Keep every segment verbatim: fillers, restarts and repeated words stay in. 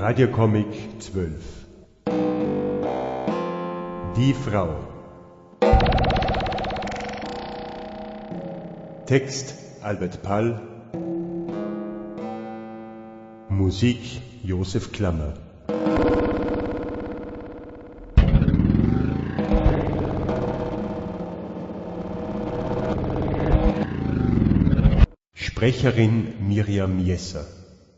Radiocomic zwölf. Die Frau. Text Albert Pall. Musik Josef Klammer. Sprecherin Miriam Jesser.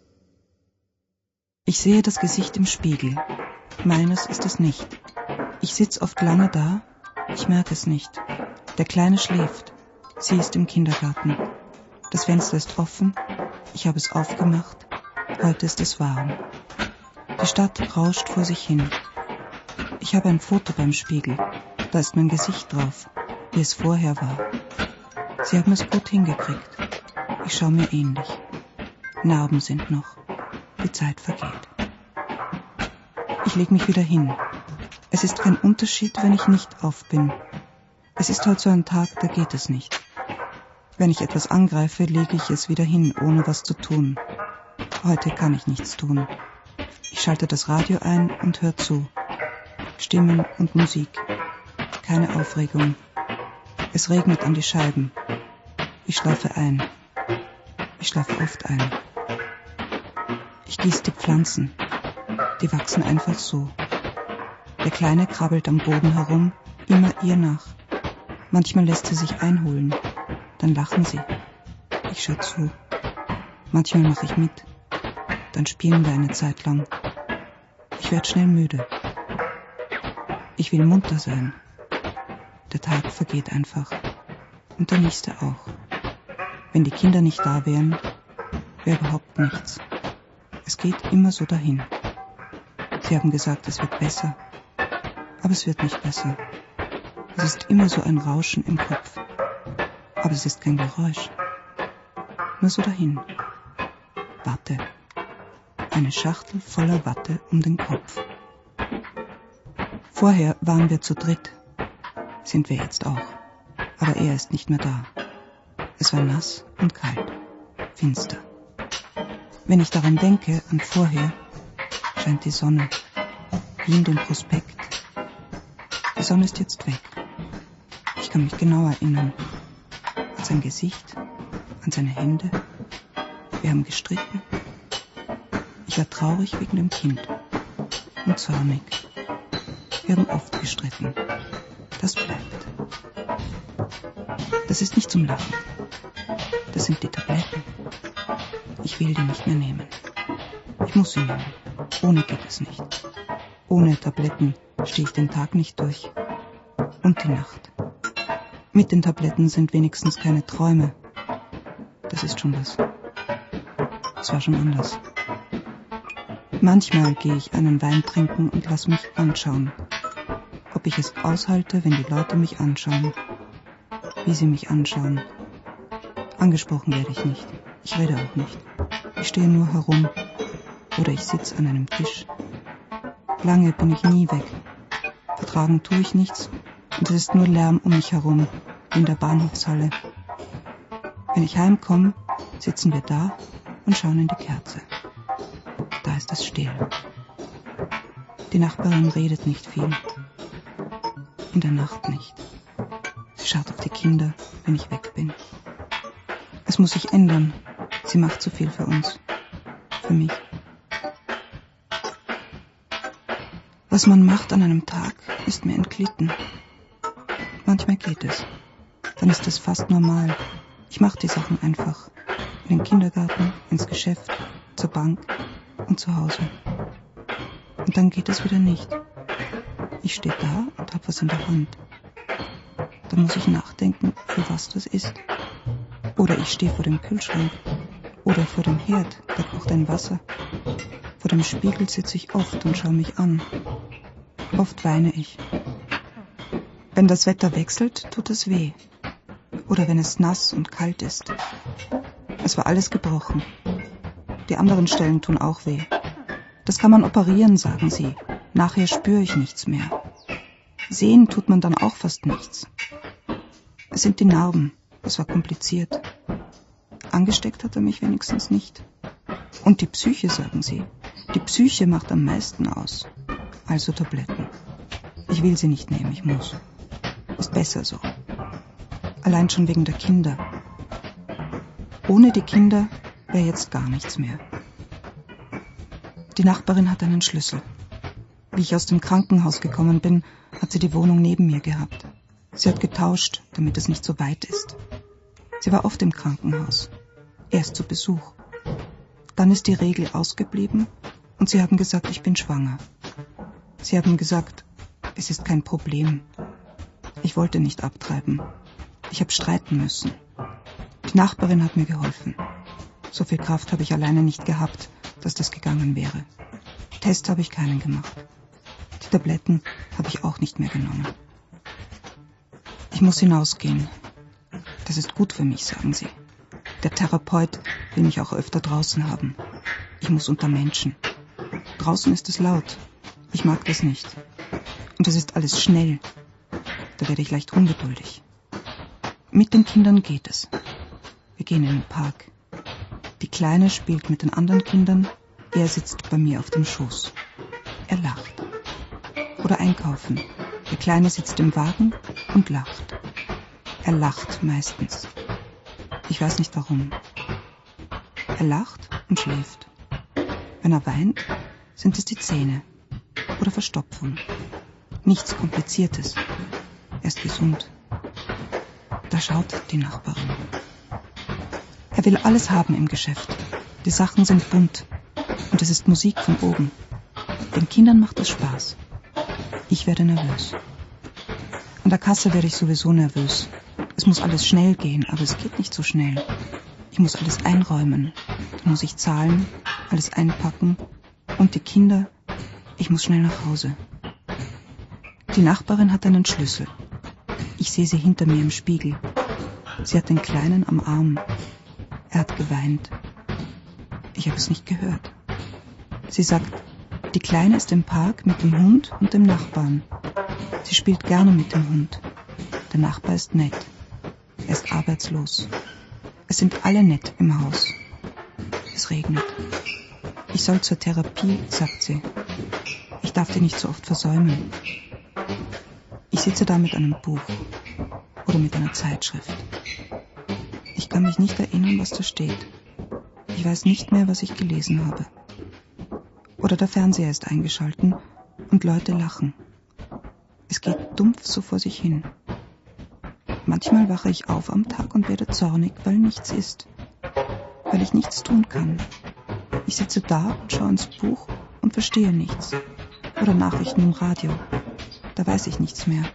Ich sehe das Gesicht im Spiegel. Meines ist es nicht. Ich sitze oft lange da. Ich merke es nicht. Der Kleine schläft. Sie ist im Kindergarten. Das Fenster ist offen. Ich habe es aufgemacht. Heute ist es warm. Die Stadt rauscht vor sich hin. Ich habe ein Foto beim Spiegel. Da ist mein Gesicht drauf, wie es vorher war. Sie haben es gut hingekriegt. Ich schaue mir ähnlich. Narben sind noch. Die Zeit vergeht. Ich lege mich wieder hin. Es ist kein Unterschied, wenn ich nicht auf bin. Es ist halt so ein Tag, da geht es nicht. Wenn ich etwas angreife, lege ich es wieder hin, ohne was zu tun. Heute kann ich nichts tun. Ich schalte das Radio ein und höre zu. Stimmen und Musik. Keine Aufregung. Es regnet an die Scheiben. Ich schlafe ein. Ich schlafe oft ein. Ich gieße die Pflanzen. Die wachsen einfach so. Der Kleine krabbelt am Boden herum, immer ihr nach. Manchmal lässt sie sich einholen. Dann lachen sie. Ich schaue zu. Manchmal mache ich mit. Dann spielen wir eine Zeit lang. Ich werde schnell müde. Ich will munter sein. Der Tag vergeht einfach. Und der nächste auch. Wenn die Kinder nicht da wären, wäre überhaupt nichts. Es geht immer so dahin. Sie haben gesagt, es wird besser. Aber es wird nicht besser. Es ist immer so ein Rauschen im Kopf. Aber es ist kein Geräusch. Nur so dahin. Watte. Eine Schachtel voller Watte um den Kopf. Vorher waren wir zu dritt. Sind wir jetzt auch. Aber er ist nicht mehr da. Es war nass und kalt. Finster. Wenn ich daran denke, an vorher, scheint die Sonne, wie in dem Prospekt. Die Sonne ist jetzt weg. Ich kann mich genau erinnern. An sein Gesicht, an seine Hände. Wir haben gestritten. Ich war traurig wegen dem Kind. Und zornig. Wir haben oft gestritten. Das bleibt. Das ist nicht zum Lachen. Das sind die Tabletten. Ich will die nicht mehr nehmen. Ich muss sie nehmen. Ohne geht es nicht. Ohne Tabletten stehe ich den Tag nicht durch. Und die Nacht. Mit den Tabletten sind wenigstens keine Träume. Das ist schon was. Es war schon anders. Manchmal gehe ich einen Wein trinken und lasse mich anschauen. Ob ich es aushalte, wenn die Leute mich anschauen. Wie sie mich anschauen. Angesprochen werde ich nicht. Ich rede auch nicht. Ich stehe nur herum. Oder ich sitze an einem Tisch. Lange bin ich nie weg. Vertragen tue ich nichts. Und es ist nur Lärm um mich herum. In der Bahnhofshalle. Wenn ich heimkomme, sitzen wir da und schauen in die Kerze. Da ist es still. Die Nachbarin redet nicht viel. In der Nacht nicht. Sie schaut auf die Kinder, wenn ich weg bin. Es muss sich ändern. Sie macht zu viel für uns. Für mich. Was man macht an einem Tag, ist mir entglitten. Manchmal geht es. Dann ist es fast normal. Ich mache die Sachen einfach. In den Kindergarten, ins Geschäft, zur Bank und zu Hause. Und dann geht es wieder nicht. Ich stehe da und habe was in der Hand. Dann muss ich nachdenken, für was das ist. Oder ich stehe vor dem Kühlschrank. Oder vor dem Herd, da kocht ein Wasser. Vor dem Spiegel sitze ich oft und schaue mich an. Oft weine ich. Wenn das Wetter wechselt, tut es weh. Oder wenn es nass und kalt ist. Es war alles gebrochen. Die anderen Stellen tun auch weh. Das kann man operieren, sagen sie. Nachher spüre ich nichts mehr. Sehen tut man dann auch fast nichts. Es sind die Narben. Das war kompliziert. Angesteckt hat er mich wenigstens nicht. Und die Psyche, sagen sie. Die Psyche macht am meisten aus. Also Tabletten. Ich will sie nicht nehmen, ich muss. Ist besser so. Allein schon wegen der Kinder. Ohne die Kinder wäre jetzt gar nichts mehr. Die Nachbarin hat einen Schlüssel. Wie ich aus dem Krankenhaus gekommen bin, hat sie die Wohnung neben mir gehabt. Sie hat getauscht, damit es nicht so weit ist. Sie war oft im Krankenhaus. Erst zu Besuch. Dann ist die Regel ausgeblieben und sie haben gesagt, ich bin schwanger. Sie haben gesagt, es ist kein Problem. Ich wollte nicht abtreiben. Ich habe streiten müssen. Die Nachbarin hat mir geholfen. So viel Kraft habe ich alleine nicht gehabt, dass das gegangen wäre. Test habe ich keinen gemacht. Die Tabletten habe ich auch nicht mehr genommen. Ich muss hinausgehen. Das ist gut für mich, sagen sie. Der Therapeut will mich auch öfter draußen haben. Ich muss unter Menschen. Draußen ist es laut. Ich mag das nicht. Und es ist alles schnell. Da werde ich leicht ungeduldig. Mit den Kindern geht es. Wir gehen in den Park. Die Kleine spielt mit den anderen Kindern. Er sitzt bei mir auf dem Schoß. Er lacht. Oder einkaufen. Der Kleine sitzt im Wagen und lacht. Er lacht meistens. Ich weiß nicht warum. Er lacht und schläft. Wenn er weint, sind es die Zähne. Oder Verstopfung. Nichts Kompliziertes. Er ist gesund. Da schaut die Nachbarin. Er will alles haben im Geschäft. Die Sachen sind bunt. Und es ist Musik von oben. Den Kindern macht es Spaß. Ich werde nervös. An der Kasse werde ich sowieso nervös. Es muss alles schnell gehen, aber es geht nicht so schnell. Ich muss alles einräumen. Dann muss ich zahlen, alles einpacken. Und die Kinder, ich muss schnell nach Hause. Die Nachbarin hat einen Schlüssel. Ich sehe sie hinter mir im Spiegel. Sie hat den Kleinen am Arm. Er hat geweint. Ich habe es nicht gehört. Sie sagt, die Kleine ist im Park mit dem Hund und dem Nachbarn. Sie spielt gerne mit dem Hund. Der Nachbar ist nett. Er ist arbeitslos. Es sind alle nett im Haus. Es regnet. Ich soll zur Therapie, sagt sie. Ich darf die nicht so oft versäumen. Ich sitze da mit einem Buch oder mit einer Zeitschrift. Ich kann mich nicht erinnern, was da steht. Ich weiß nicht mehr, was ich gelesen habe. Oder der Fernseher ist eingeschalten und Leute lachen. Es geht dumpf so vor sich hin. Manchmal wache ich auf am Tag und werde zornig, weil nichts ist. Weil ich nichts tun kann. Ich sitze da und schaue ins Buch und verstehe nichts. Oder Nachrichten im Radio. Da weiß ich nichts mehr.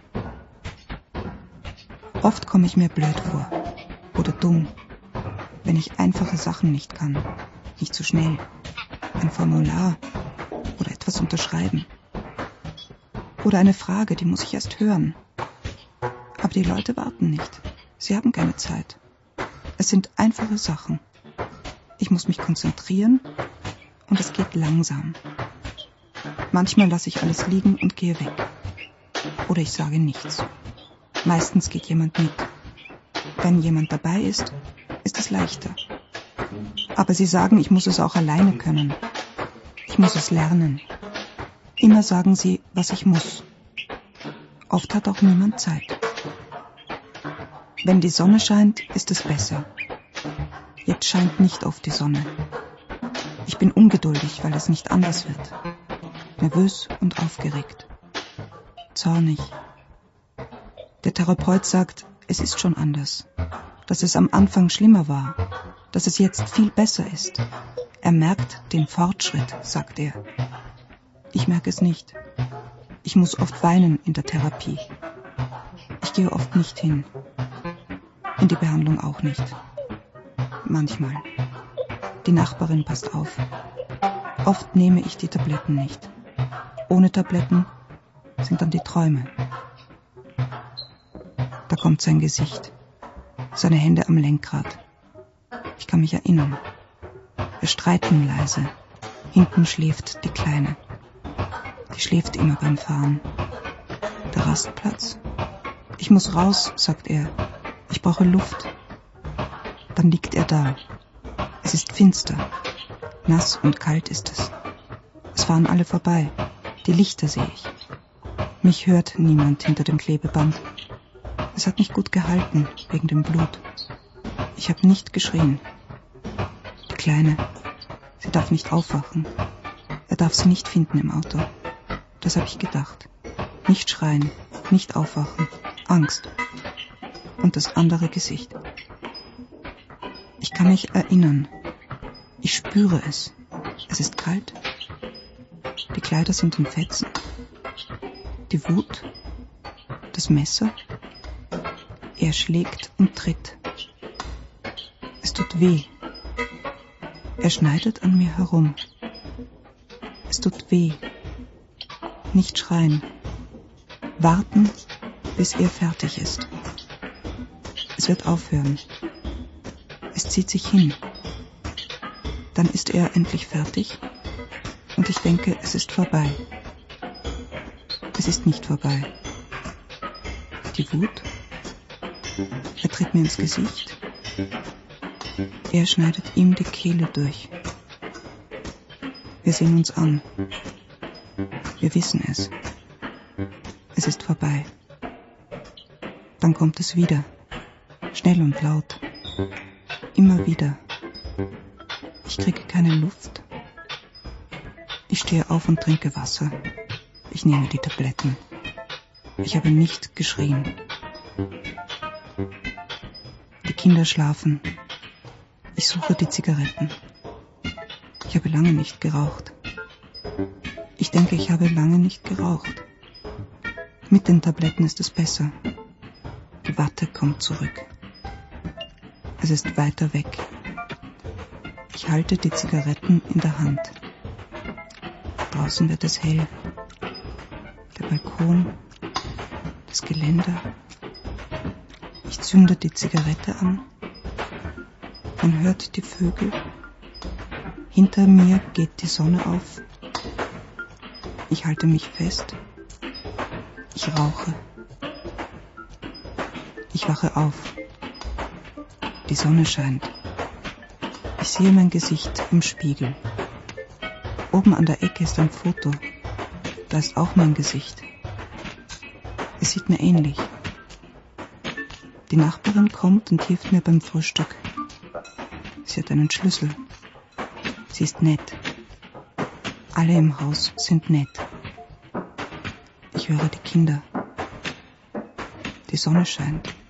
Oft komme ich mir blöd vor. Oder dumm. Wenn ich einfache Sachen nicht kann. Nicht so schnell. Ein Formular. Oder etwas unterschreiben. Oder eine Frage, die muss ich erst hören. Aber die Leute warten nicht. Sie haben keine Zeit. Es sind einfache Sachen. Ich muss mich konzentrieren und es geht langsam. Manchmal lasse ich alles liegen und gehe weg. Oder ich sage nichts. Meistens geht jemand mit. Wenn jemand dabei ist, ist es leichter. Aber sie sagen, ich muss es auch alleine können. Ich muss es lernen. Immer sagen sie, was ich muss. Oft hat auch niemand Zeit. Wenn die Sonne scheint, ist es besser. Jetzt scheint nicht oft die Sonne. Ich bin ungeduldig, weil es nicht anders wird. Nervös und aufgeregt. Zornig. Der Therapeut sagt, es ist schon anders. Dass es am Anfang schlimmer war. Dass es jetzt viel besser ist. Er merkt den Fortschritt, sagt er. Ich merke es nicht. Ich muss oft weinen in der Therapie. Ich gehe oft nicht hin. In die Behandlung auch nicht. Manchmal. Die Nachbarin passt auf. Oft nehme ich die Tabletten nicht. Ohne Tabletten sind dann die Träume. Da kommt sein Gesicht. Seine Hände am Lenkrad. Ich kann mich erinnern. Wir streiten leise. Hinten schläft die Kleine. Die schläft immer beim Fahren. Der Rastplatz. Ich muss raus, sagt er. Ich brauche Luft. Dann liegt er da. Es ist finster. Nass und kalt ist es. Es fahren alle vorbei. Die Lichter sehe ich. Mich hört niemand hinter dem Klebeband. Es hat mich gut gehalten, wegen dem Blut. Ich habe nicht geschrien. Die Kleine, sie darf nicht aufwachen. Er darf sie nicht finden im Auto. Das habe ich gedacht. Nicht schreien, nicht aufwachen. Angst. Und das andere Gesicht. Ich kann mich erinnern. Ich spüre es. Es ist kalt. Die Kleider sind in Fetzen. Die Wut. Das Messer. Er schlägt und tritt. Es tut weh. Er schneidet an mir herum. Es tut weh. Nicht schreien. Warten, bis er fertig ist. Es wird aufhören. Es zieht sich hin. Dann ist er endlich fertig und ich denke, es ist vorbei. Es ist nicht vorbei. Die Wut. Er tritt mir ins Gesicht. Er schneidet ihm die Kehle durch. Wir sehen uns an. Wir wissen es. Es ist vorbei. Dann kommt es wieder. Schnell und laut. Immer wieder. Ich kriege keine Luft. Ich stehe auf und trinke Wasser. Ich nehme die Tabletten. Ich habe nicht geschrien. Die Kinder schlafen. Ich suche die Zigaretten. Ich habe lange nicht geraucht. Ich denke, ich habe lange nicht geraucht. Mit den Tabletten ist es besser. Die Watte kommt zurück. Es ist weiter weg. Ich halte die Zigaretten in der Hand. Draußen wird es hell. Der Balkon, das Geländer. Ich zünde die Zigarette an. Man hört die Vögel. Hinter mir geht die Sonne auf. Ich halte mich fest. Ich rauche. Ich wache auf. Die Sonne scheint. Ich sehe mein Gesicht im Spiegel. Oben an der Ecke ist ein Foto. Da ist auch mein Gesicht. Es sieht mir ähnlich. Die Nachbarin kommt und hilft mir beim Frühstück. Sie hat einen Schlüssel. Sie ist nett. Alle im Haus sind nett. Ich höre die Kinder. Die Sonne scheint.